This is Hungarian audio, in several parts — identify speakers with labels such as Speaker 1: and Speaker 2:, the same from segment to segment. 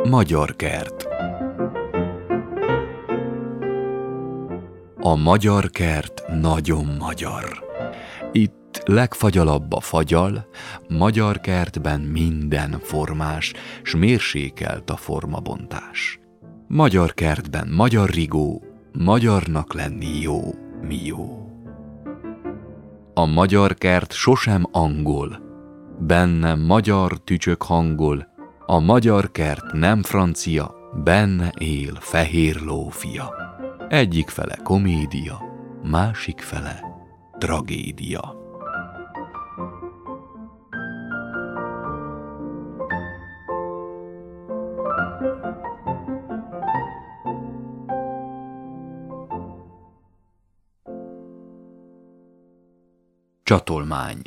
Speaker 1: Magyar kert. A magyar kert nagyon magyar. Itt legfagyalabb a fagyal, magyar kertben minden formás, s mérsékelt a formabontás. Magyar kertben magyar rigó, magyarnak lenni jó, mi jó. A magyar kert sosem angol, benne magyar tücsök hangol, a magyar kert nem francia, benne él fehér lófia. Egyik fele komédia, másik fele tragédia. Csatolmány.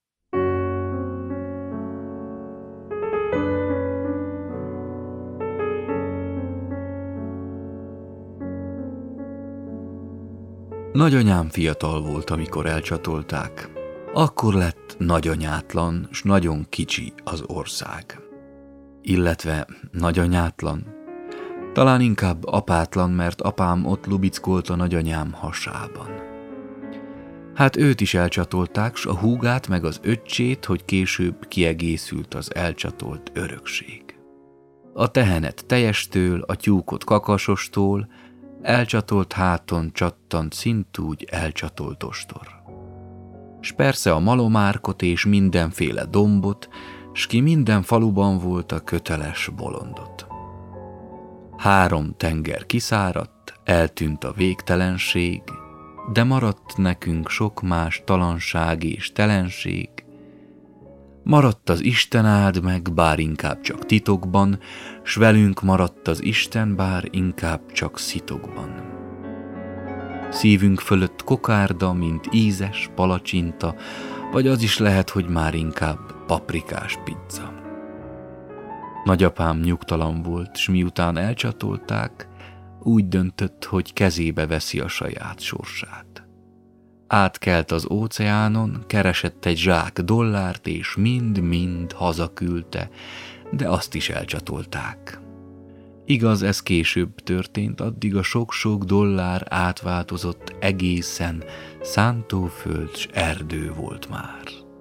Speaker 1: Nagyanyám fiatal volt, amikor elcsatolták. Akkor lett nagyanyátlan, s nagyon kicsi az ország. Illetve nagyanyátlan. Talán inkább apátlan, mert apám ott lubickolt a nagyanyám hasában. Hát őt is elcsatolták, s a húgát meg az öccsét, hogy később kiegészült az elcsatolt örökség. A tehenet tejestől, a tyúkot kakasostól, elcsatolt háton csattant szintúgy elcsatolt ostor. S persze a malomárkot és mindenféle dombot, s ki minden faluban volt a köteles bolondot. 3 tenger kiszáradt, eltűnt a végtelenség, de maradt nekünk sok más talanság és telenség. Maradt az Isten áld meg, bár inkább csak titokban, s velünk maradt az Isten, bár inkább csak szitokban. Szívünk fölött kokárda, mint ízes palacsinta, vagy az is lehet, hogy már inkább paprikás pizza. Nagyapám nyugtalan volt, s miután elcsatolták, úgy döntött, hogy kezébe veszi a saját sorsát. Átkelt az óceánon, keresett egy zsák dollárt, és mind-mind hazaküldte, de azt is elcsatolták. Igaz, ez később történt, addig a sok-sok dollár átváltozott egészen szántóföld s erdő volt már.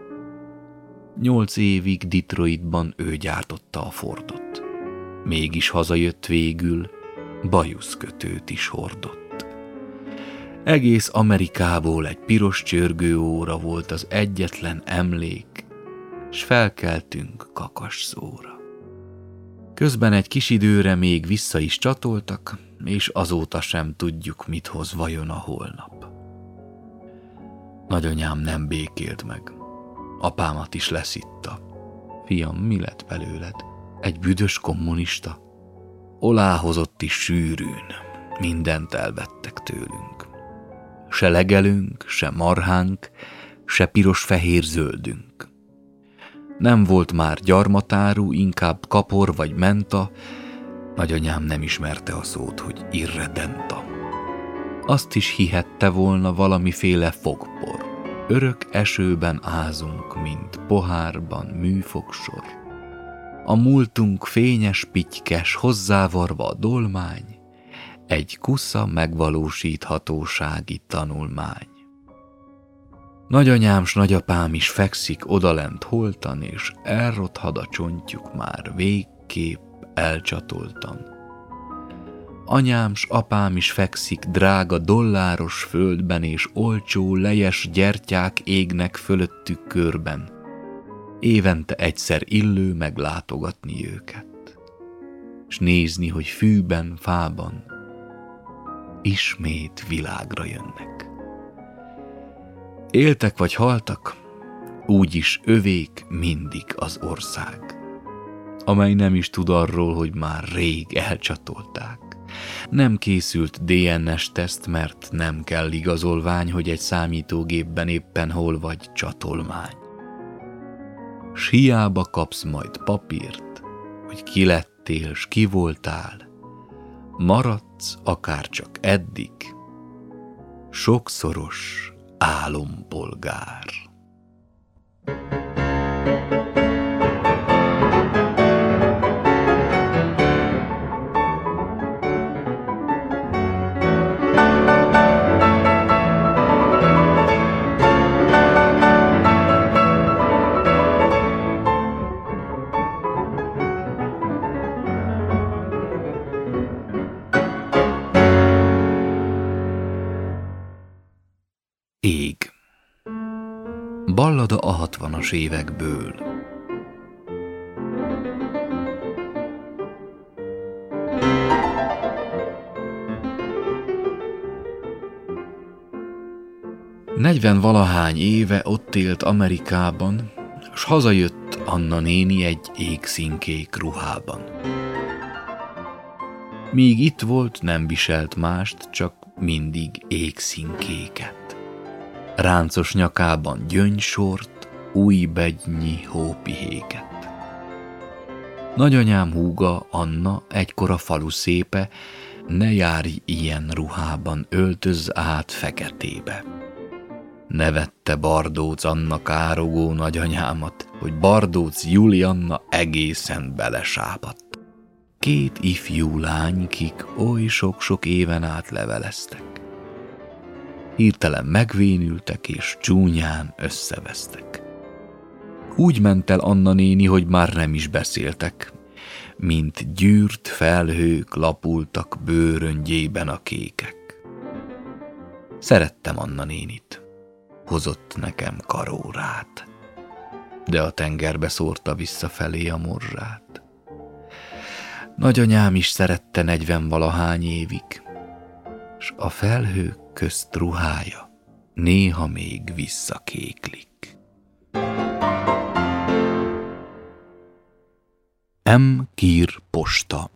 Speaker 1: 8 évig Detroitban ő gyártotta a Fordot. Mégis hazajött végül, bajuszkötőt is hordott. Egész Amerikából egy piros csörgőóra volt az egyetlen emlék, s felkeltünk kakasszóra. Közben egy kis időre még vissza is csatoltak, és azóta sem tudjuk, mit hoz vajon a holnap. Nagyanyám nem békélt meg. Apámat is leszitta. Fiam, mi lett belőled? Egy büdös kommunista? Oláhozott is sűrűn, mindent elvettek tőlünk. Se legelünk, se marhánk, se piros-fehér-zöldünk. Nem volt már gyarmatárú, inkább kapor vagy menta, nagyanyám nem ismerte a szót, hogy irredenta. Azt is hihette volna valamiféle fogpor. Örök esőben ázunk, mint pohárban műfogsor. A múltunk fényes pitykes, hozzávarva a dolmány, egy kusza megvalósíthatósági tanulmány. Nagyanyám s nagyapám is fekszik odalent holtan, és elrothad a csontjuk már végképp elcsatoltan. Anyám s apám is fekszik drága dolláros földben, és olcsó lejes gyertyák égnek fölöttük körben. Évente egyszer illő meglátogatni őket, s nézni, hogy fűben, fában ismét világra jönnek. Éltek vagy haltak, úgyis övék mindig az ország, amely nem is tud arról, hogy már rég elcsatolták. Nem készült DNS-teszt, mert nem kell igazolvány, hogy egy számítógépben éppen hol vagy csatolmány. S hiába kapsz majd papírt, hogy ki lettél s ki voltál, maradsz akárcsak eddig, sokszoros álompolgár. óda a 60-as évekből. Negyvenvalahány éve ott élt Amerikában, s hazajött Anna néni egy égszínkék ruhában. Míg itt volt, nem viselt mást, csak mindig égszínkéket. Ráncos nyakában gyöngysort, újbegynyi hópihéket. Nagyanyám húga, Anna, egykor a falu szépe, ne járj ilyen ruhában, öltözz át feketébe. Nevette Bardóc Anna károgó nagyanyámat, hogy Bardóc Julianna egészen belesápadt. Két ifjú lány, kik oly sok-sok éven át leveleztek. Hirtelen megvénültek és csúnyán összevesztek. Úgy ment el Anna néni, hogy már nem is beszéltek, mint gyűrt felhők lapultak bőröngyében a kékek. Szerettem Anna nénit. Hozott nekem karórát, de a tengerbe szórta visszafelé a morzsát. Nagyanyám is szerette 40-valahány évig, s a felhők közt ruhája néha még visszakéklik. M. Kier posta.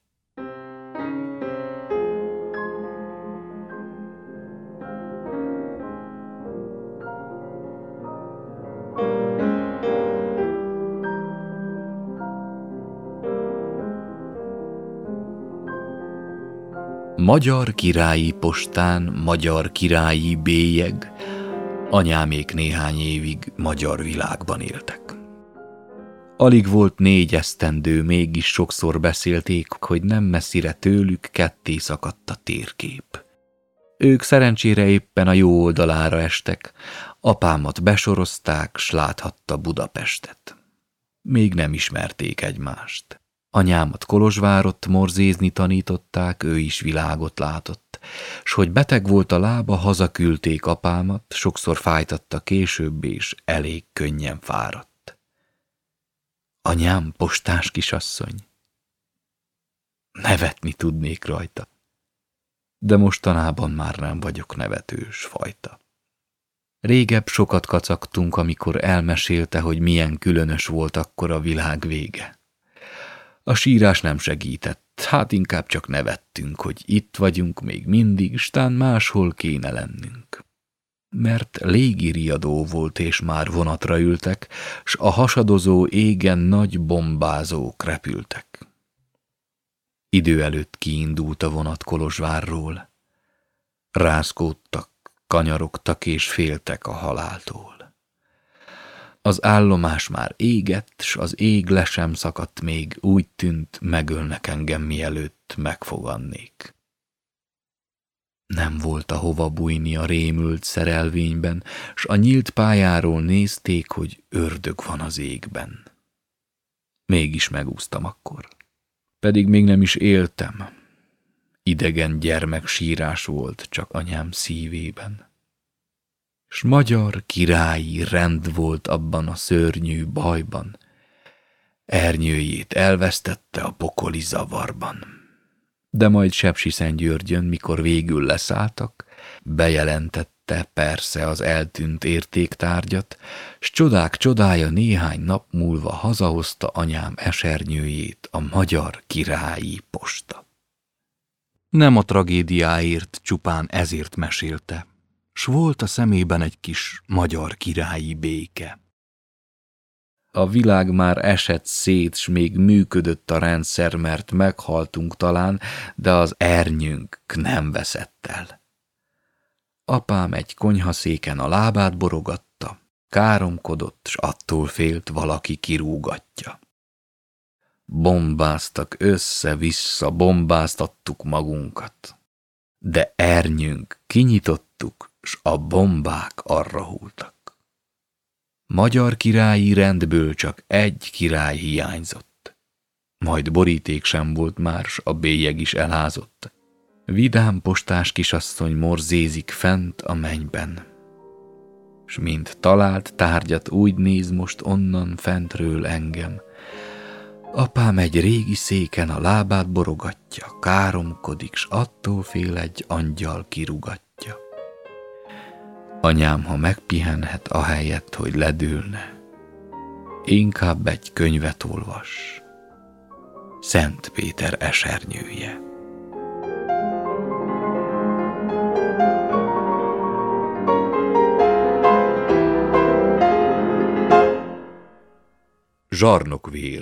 Speaker 1: Magyar királyi postán, magyar királyi bélyeg, anyámék néhány évig magyar világban éltek. Alig volt 4 esztendő, mégis sokszor beszélték, hogy nem messzire tőlük ketté szakadt a térkép. Ők szerencsére éppen a jó oldalára estek, apámat besorozták, s láthatta Budapestet. Még nem ismerték egymást. Anyámat Kolozsvárott morzézni tanították, ő is világot látott, s hogy beteg volt a lába, hazaküldték apámat, sokszor fájtatta később, és elég könnyen fáradt. Anyám postás kisasszony. Nevetni tudnék rajta, de mostanában már nem vagyok nevetős fajta. Régebb sokat kacagtunk, amikor elmesélte, hogy milyen különös volt akkor a világ vége. A sírás nem segített, hát inkább csak nevettünk, hogy itt vagyunk még mindig, s tán máshol kéne lennünk. Mert légiriadó volt, és már vonatra ültek, s a hasadozó égen nagy bombázók repültek. Idő előtt kiindult a vonat Kolozsvárról. Rázkódtak, kanyarogtak és féltek a haláltól. Az állomás már égett, s az ég le sem szakadt még, úgy tűnt, megölnek engem, mielőtt megfogannék. Nem volt ahova bújni a rémült szerelvényben, s a nyílt pályáról nézték, hogy ördög van az égben. Mégis megúsztam akkor. Pedig még nem is éltem. Idegen gyermek sírás volt csak anyám szívében. S magyar királyi rend volt abban a szörnyű bajban. Ernyőjét elvesztette a pokoli zavarban. De majd Sepsiszentgyörgyön, mikor végül leszálltak, bejelentette persze az eltűnt értéktárgyat, s csodák csodája néhány nap múlva hazahozta anyám esernyőjét a magyar királyi posta. Nem a tragédiáért, csupán ezért mesélte, s volt a szemében egy kis magyar királyi béke. A világ már esett szét, s még működött a rendszer, mert meghaltunk talán, de az ernyőnk nem veszett el. Apám egy konyhaszéken a lábát borogatta, káromkodott, s attól félt, valaki kirúgatja. Bombáztak össze-vissza, bombáztattuk magunkat. De ernyőnk kinyitottuk, s a bombák arra hultak. Magyar királyi rendből csak egy király hiányzott. Majd boríték sem volt már, s a bélyeg is elházott. Vidám postás kisasszony morzézik fent a mennyben. s mint talált tárgyat úgy néz most onnan fentről engem. Apám egy régi széken a lábát borogatja, káromkodik, s attól fél egy angyal kirugatja. Anyám, ha megpihenhet ahelyett, hogy ledőlne, inkább egy könyvet olvas. Szent Péter esernyője. Zsarnokvér.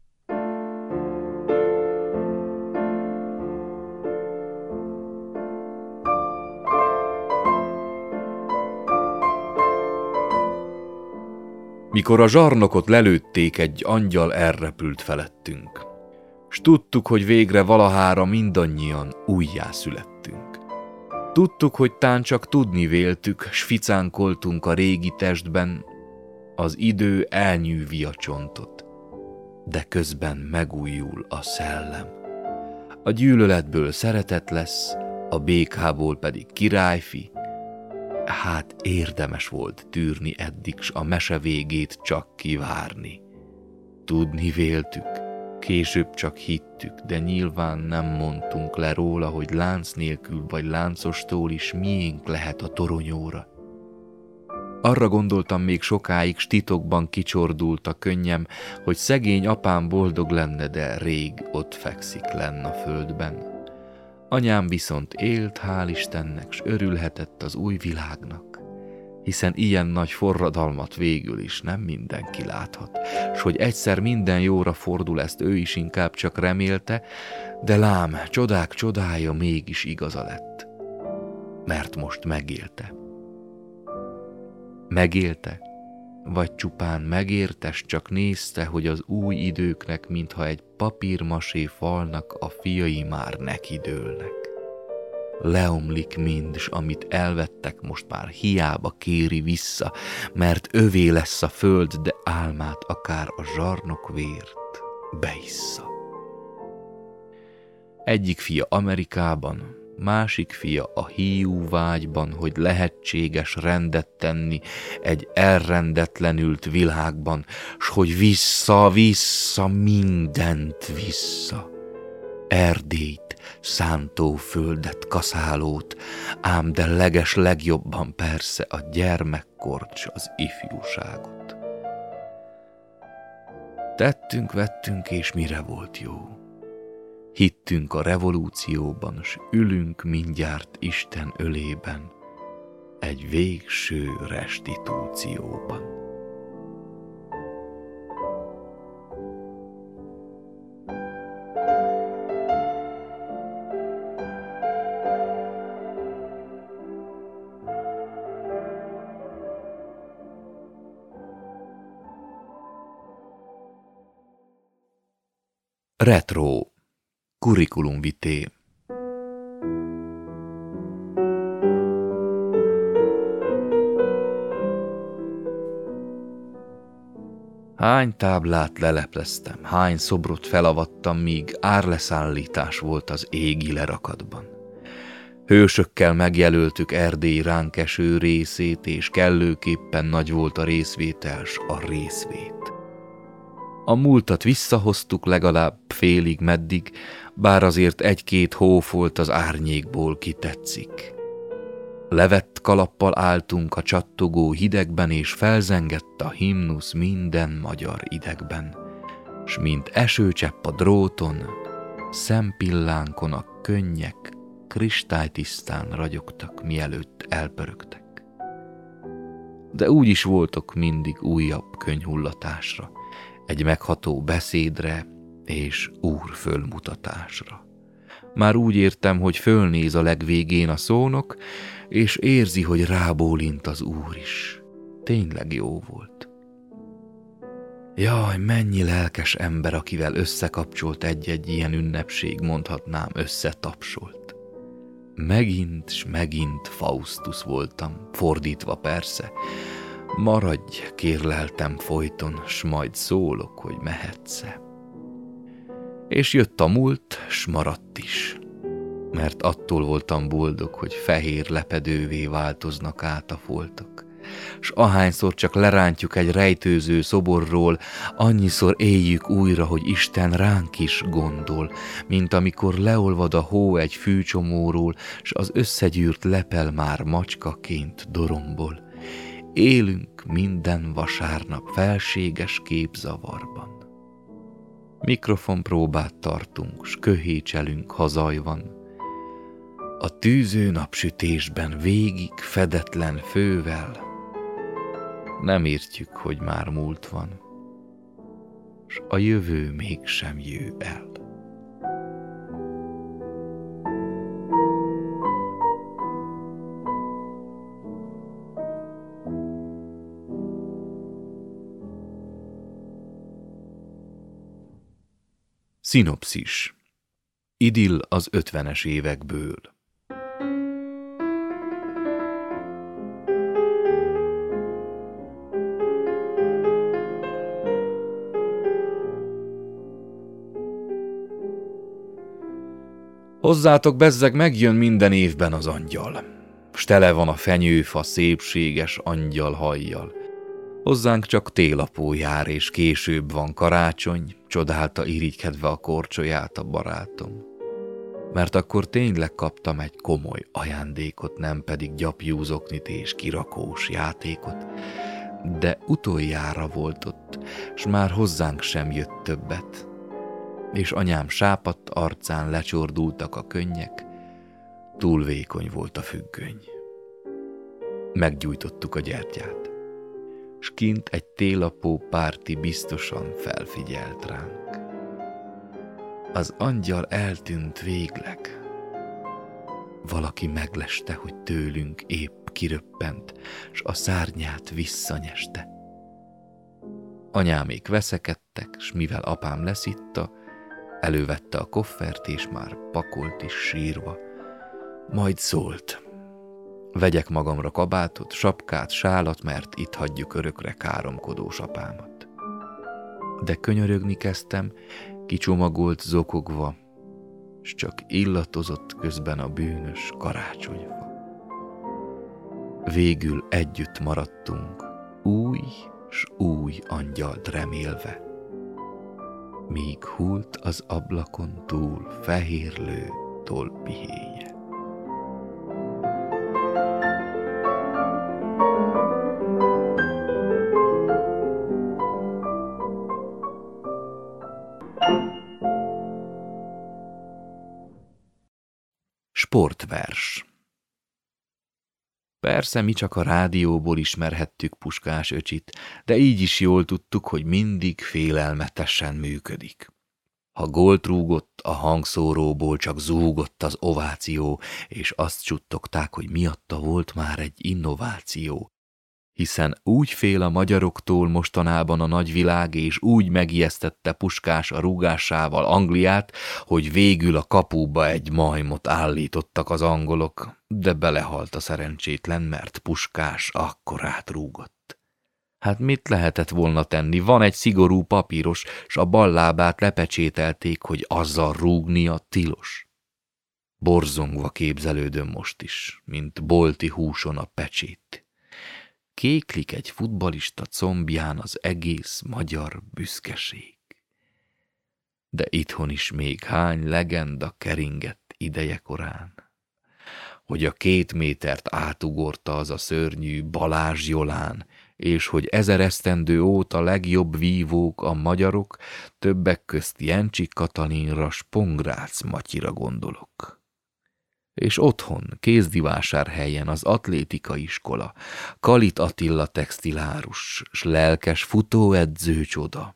Speaker 1: Mikor a zsarnokot lelőtték, egy angyal elrepült felettünk, s tudtuk, hogy végre valahára mindannyian újjászülettünk. Tudtuk, hogy tán csak tudni véltük, s ficánkoltunk a régi testben, az idő elnyűvi a csontot, de közben megújul a szellem. A gyűlöletből szeretet lesz, a békából pedig királyfi. Hát érdemes volt tűrni eddig, s a mese végét csak kivárni. Tudni véltük, később csak hittük, de nyilván nem mondtunk le róla, hogy lánc nélkül vagy láncostól is miénk lehet a toronyóra. Arra gondoltam még sokáig, s titokban kicsordult a könnyem, hogy szegény apám boldog lenne, de rég ott fekszik lenn a földben. Anyám viszont élt, hál' Istennek, s örülhetett az új világnak, hiszen ilyen nagy forradalmat végül is nem mindenki láthat, s hogy egyszer minden jóra fordul, ezt ő is inkább csak remélte, de lám, csodák csodája mégis igaza lett, mert most megélte. Megélte, vagy csupán megérte, s csak nézte, hogy az új időknek, mintha egy papírmasé falnak a fiai már nekidőlnek. Leomlik mind, s amit elvettek, most már hiába kéri vissza, mert övé lesz a föld, de álmát akár a zsarnokvért beissza. Egyik fia Amerikában, másik fia a hiú vágyban, hogy lehetséges rendet tenni egy elrendetlenült világban, s hogy vissza, mindent vissza. Erdélyt, szántóföldet, kaszálót, ám de legjobban persze a gyermekkort s az ifjúságot. Tettünk-vettünk, és mire volt jó? Hittünk a revolúcióban, s ülünk mindjárt Isten ölében, egy végső restitúcióban. Retro. Curriculum vitae. Hány táblát lelepleztem, hány szobrot felavattam, míg árleszállítás volt az égi lerakatban. Hősökkel megjelöltük Erdély ránk eső részét, és kellőképpen nagy volt a részvétel s a részvét. A múltat visszahoztuk legalább félig meddig, bár azért egy-két hófolt az árnyékból kitetszik. Levett kalappal álltunk a csattogó hidegben, és felzengett a himnusz minden magyar idegben, s mint esőcsepp a dróton, szempillánkon a könnyek kristálytisztán ragyogtak, mielőtt elpörögtek. De úgy is voltok mindig újabb könyhullatásra, egy megható beszédre és úr fölmutatásra. Már úgy értem, hogy fölnéz a legvégén a szónok, és érzi, hogy rábólint az úr is. Tényleg jó volt. Jaj, mennyi lelkes ember, akivel összekapcsolt egy-egy ilyen ünnepség, mondhatnám, összetapsolt. Megint s megint Faustus voltam, fordítva persze. Maradj, kérleltem folyton, s majd szólok, hogy mehetsz-e. És jött a múlt, s maradt is, mert attól voltam boldog, hogy fehér lepedővé változnak át a foltok, s ahányszor csak lerántjuk egy rejtőző szoborról, annyiszor éljük újra, hogy Isten ránk is gondol, mint amikor leolvad a hó egy fűcsomóról, s az összegyűrt lepel már macskaként dorombol. Élünk minden vasárnap felséges képzavarban. Mikrofonpróbát tartunk, s köhécselünk, ha zaj van. A tűző napsütésben végig fedetlen fővel nem értjük, hogy már múlt van, s a jövő mégsem jő el. Szinopszis. Idill az 50-es évekből. Hozzátok bezzeg megjön minden évben az angyal, s tele van a fenyőfa szépséges angyal hajjal. Hozzánk csak télapó jár, és később van karácsony, csodálta irigykedve a korcsolyát a barátom. Mert akkor tényleg kaptam egy komoly ajándékot, nem pedig gyapjúzoknit és kirakós játékot, de utoljára volt ott, s már hozzánk sem jött többet. És anyám sápadt arcán lecsordultak a könnyek, túl vékony volt a függöny. Meggyújtottuk a gyertyát, s kint egy télapó párti biztosan felfigyelt ránk. Az angyal eltűnt végleg. Valaki megleste, hogy tőlünk épp kiröppent, s a szárnyát visszanyeste. Anyámék veszekedtek, s mivel apám leszitta, elővette a koffert, és már pakolt is sírva. Majd szólt: vegyek magamra kabátot, sapkát, sálat, mert itt hagyjuk örökre káromkodós apámat. De könyörögni kezdtem, kicsomagolt zokogva, s csak illatozott közben a bűnös karácsonyfa. Végül együtt maradtunk, új s új angyalt remélve, míg hult az ablakon túl fehérlő tollpihéje. Sportvers. Persze mi csak a rádióból ismerhettük Puskás öcsit, de így is jól tudtuk, hogy mindig félelmetesen működik. Ha gólt rúgott, a hangszóróból csak zúgott az ováció, és azt suttogták, hogy miatta volt már egy innováció. Hiszen úgy fél a magyaroktól mostanában a nagyvilág, és úgy megijesztette Puskás a rúgásával Angliát, hogy végül a kapuba egy majmot állítottak az angolok, de belehalt a szerencsétlen, mert Puskás akkorát rúgott. Hát mit lehetett volna tenni? Van egy szigorú papíros, s a bal lábát lepecsételték, hogy azzal rúgnia tilos. Borzongva képzelődöm most is, mint bolti húson a pecsét. Kéklik egy futballista combján az egész magyar büszkeség. De itthon is még hány legenda keringett idejekorán, hogy a 2 métert átugorta az a szörnyű Balázs Jolán, és hogy 1000 esztendő óta legjobb vívók a magyarok, többek közt Jencsik Katalinra, s Pongrácz Matyira gondolok. És otthon, Kézdivásárhelyen az atlétika iskola, Kalit Attila textilárus, s lelkes futóedző csoda.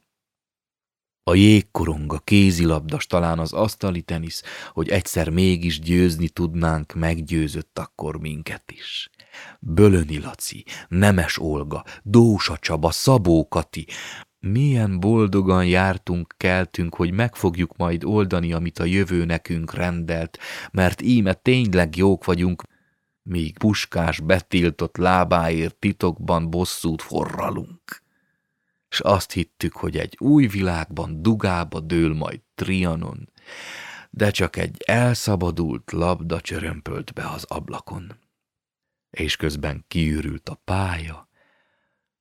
Speaker 1: A jégkorong, a kézilabdas, talán az asztali tenisz, hogy egyszer mégis győzni tudnánk, meggyőzött akkor minket is. Bölöni Laci, Nemes Olga, Dósa Csaba, Szabó Kati, milyen boldogan jártunk, keltünk, hogy meg fogjuk majd oldani, amit a jövő nekünk rendelt, mert íme tényleg jók vagyunk, míg Puskás betiltott lábáért titokban bosszút forralunk. S azt hittük, hogy egy új világban dugába dől majd Trianon, de csak egy elszabadult labda csörömpölt be az ablakon. És közben kiürült a pálya,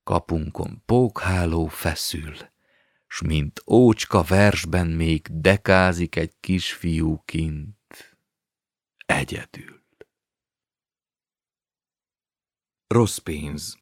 Speaker 1: Kapunkon pókháló feszül, s mint ócska versben még dekázik egy kisfiú kint, egyedül. Rossz pénz.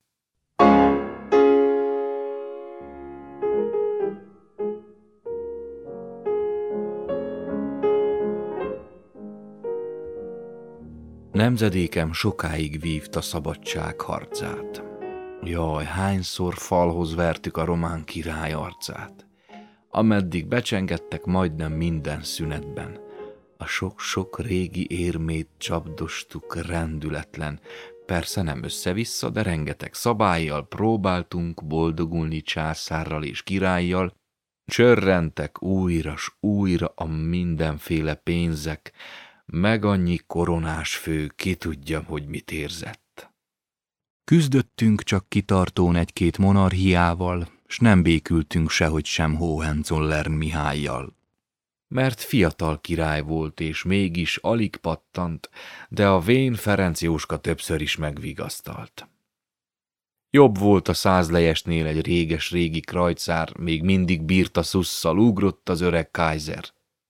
Speaker 1: Nemzedékem sokáig vívta szabadság harcát. Jaj, hányszor falhoz vertük a román király arcát. Ameddig becsengettek majdnem minden szünetben. A sok-sok régi érmét csapdostuk rendületlen. Persze nem össze-vissza, de rengeteg szabállyal próbáltunk boldogulni császárral és királlyal. Csörrentek újra s újra a mindenféle pénzek, meg annyi koronás fő, ki tudja, hogy mit érzett. Küzdöttünk csak kitartón egy-két monarchiával, s nem békültünk sehogy sem Hohenzollern Mihályjal. Mert fiatal király volt, és mégis alig pattant, de a vén Ferenc Jóska többször is megvigasztalt. Jobb volt a százlejesnél egy réges-régi krajcár, még mindig bírta szusszal, ugrott az öreg Kaiser.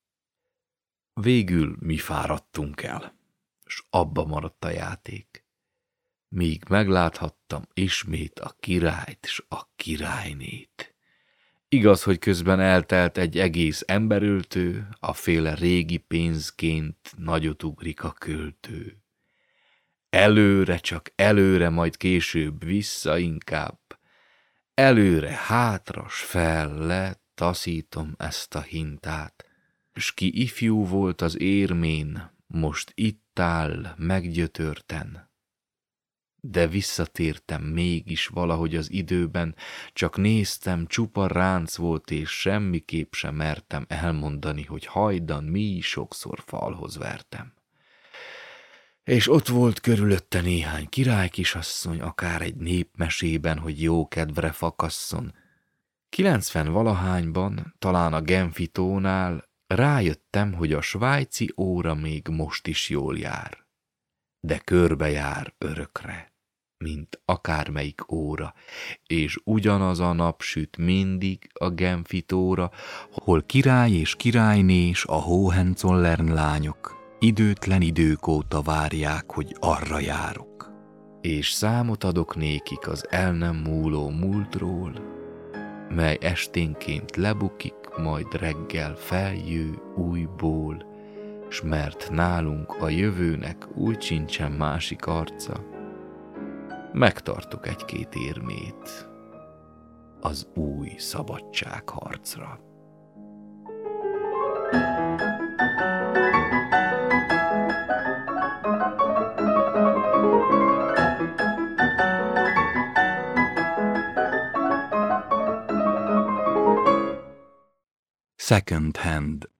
Speaker 1: Végül mi fáradtunk el, s abba maradt a játék. Míg megláthattam ismét a királyt s a királynét. Igaz, hogy közben eltelt egy egész emberöltő, a féle régi pénzként nagyot ugrik a költő. Előre, csak előre, majd később vissza inkább. Előre, hátra, s felle taszítom ezt a hintát. S ki ifjú volt az érmén, most itt áll meggyötörten. De visszatértem mégis valahogy az időben, csak néztem, csupa ránc volt, és semmiképp sem mertem elmondani, hogy hajdan mi sokszor falhoz vertem. És ott volt körülötte néhány királykisasszony, akár egy népmesében, hogy jó kedvre fakasszon. 90-valahányban, talán a Genfi tónál rájöttem, hogy a svájci óra még most is jól jár, de körbejár örökre, mint akármelyik óra, és ugyanaz a nap süt mindig a Genfi tóra, hol király és királyné s a Hohenzollern lányok időtlen idők óta várják, hogy arra járok. És számot adok nékik az el nem múló múltról, mely esténként lebukik, majd reggel feljő újból, s mert nálunk a jövőnek úgy sincsen másik arca, megtartok egy-két érmét az új szabadságharcra. Second hand.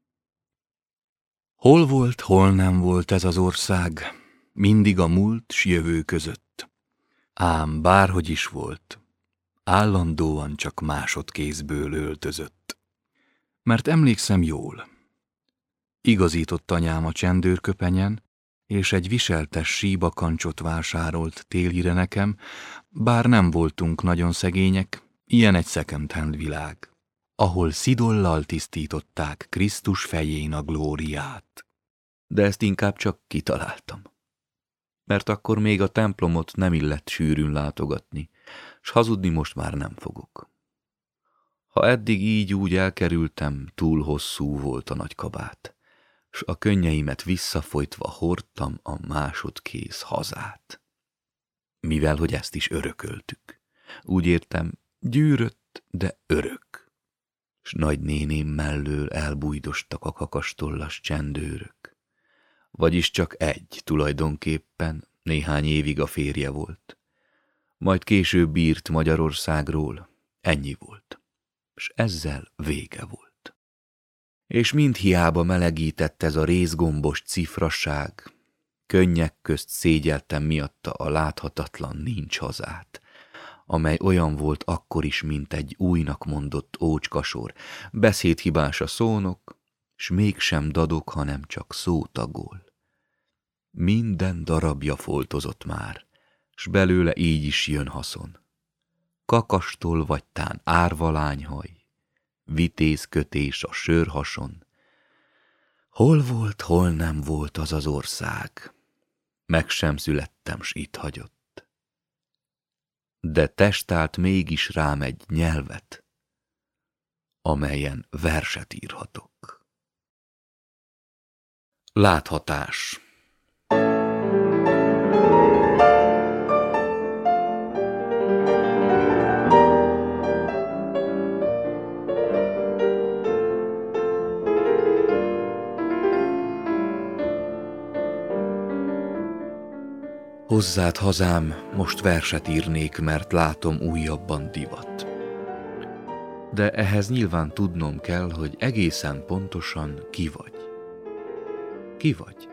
Speaker 1: Hol volt, hol nem volt ez az ország, mindig a múlt s jövő között. Ám bárhogy is volt, állandóan csak másodkézből öltözött. Mert emlékszem jól. Igazított anyám a csendőrköpenyen, és egy viseltes síbakancsot vásárolt télire nekem, bár nem voltunk nagyon szegények, ilyen egy second hand világ, ahol szidollal tisztították Krisztus fején a glóriát. De ezt inkább csak kitaláltam. Mert akkor még a templomot nem illett sűrűn látogatni, s hazudni most már nem fogok. Ha eddig így úgy elkerültem, túl hosszú volt a nagy kabát, s a könnyeimet visszafolytva hordtam a másodkéz hazát. Mivel, hogy ezt is örököltük. Úgy értem, gyűrött, de örök. S nagynéném mellől elbújdostak a kakastollas csendőrök. Vagyis csak egy tulajdonképpen, néhány évig a férje volt. Majd később írt Magyarországról, ennyi volt. S ezzel vége volt. És mind hiába melegített ez a rézgombos cifraság, könnyek közt szégyeltem miatta a láthatatlan nincs hazát, amely olyan volt akkor is, mint egy újnak mondott ócskasor, beszédhibás a szónok, s mégsem dadog, hanem csak szótagol. Minden darabja foltozott már, s belőle így is jön haszon. kakastól vagy tán árvalányhaj, vitézkötés a sörhason. Hol volt, hol nem volt az az ország, meg sem születtem, s itt hagyott. De testált mégis rám egy nyelvet, amelyen verset írhatok. Láthatás. Hozzád, hazám, most verset írnék, mert látom újabban divat. De ehhez nyilván tudnom kell, hogy egészen pontosan ki vagy. Ki vagy?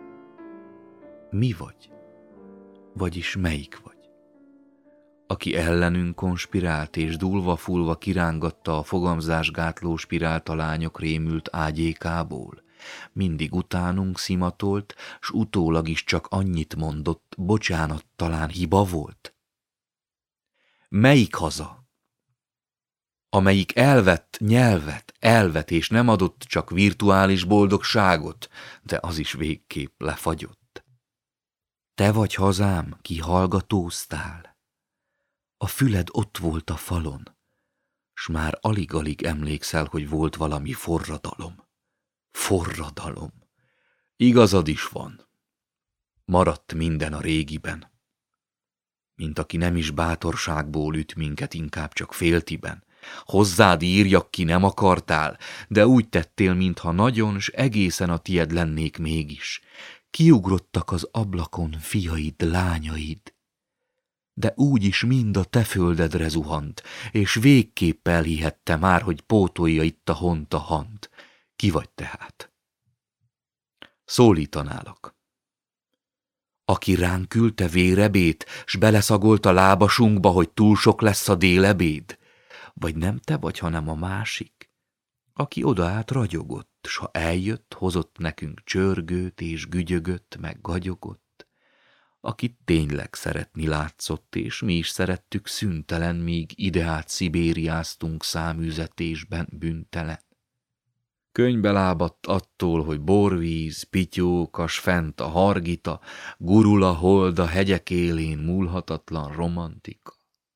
Speaker 1: Mi vagy? Vagyis melyik vagy? Aki ellenünk konspirált és dúlva-fulva kirángatta a fogamzásgátló spirált a lányok rémült ágyékából, mindig utánunk szimatolt, s utólag is csak annyit mondott, bocsánat, talán hiba volt? Melyik haza? Amelyik elvett nyelvet, elvet, és nem adott csak virtuális boldogságot, de az is végképp lefagyott. Te vagy hazám, ki hallgatóztál. A füled ott volt a falon, s már alig-alig emlékszel, hogy volt valami forradalom. Forradalom. Igazad is van. Maradt minden a régiben. Mint aki nem is bátorságból üt minket, inkább csak féltiben. Hozzád írjak, ki nem akartál, de úgy tettél, mintha nagyon, s egészen a tied lennék mégis. Kiugrottak az ablakon fiaid, lányaid, de úgyis mind a te földedre zuhant, és végképp elhihette már, hogy pótolja itt a hont a hant. Ki vagy tehát? Szólítanálak. Aki ránk küldte vérebét, s beleszagolt a lábasunkba, hogy túl sok lesz a délebéd? Vagy nem te vagy, hanem a másik, aki odaállt ragyogott, s ha eljött, hozott nekünk csörgőt és gügyögött, meg gagyogott, akit tényleg szeretni látszott, és mi is szerettük szüntelen, míg ideát szibériáztunk száműzetésben bűntelen. Könnybe lábadt attól, hogy borvíz, pityókas, fent a hargita, gurul a hold a hegyek élén múlhatatlan romantika.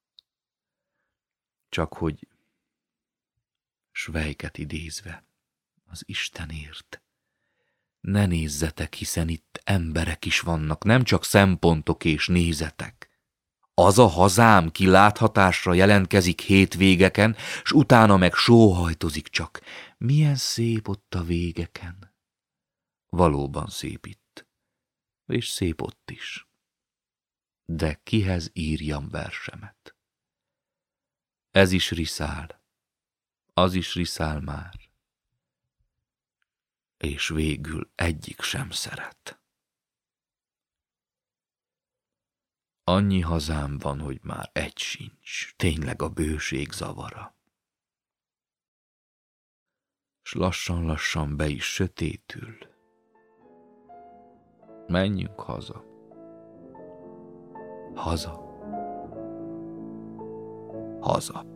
Speaker 1: Csak hogy Svejket idézve, az Istenért, ne nézzetek, hiszen itt emberek is vannak, nem csak szempontok és nézetek. Az a hazám, ki láthatásra jelentkezik hétvégeken, s utána meg sóhajtozik csak. Milyen szép ott a végeken. Valóban szép itt, és szép ott is. De kihez írjam versemet? Ez is riszál, az is riszál már, és végül egyik sem szeret. Annyi hazám van, hogy már egy sincs, tényleg a bőség zavara. S lassan-lassan be is sötétül. Menjünk haza. Haza. Haza.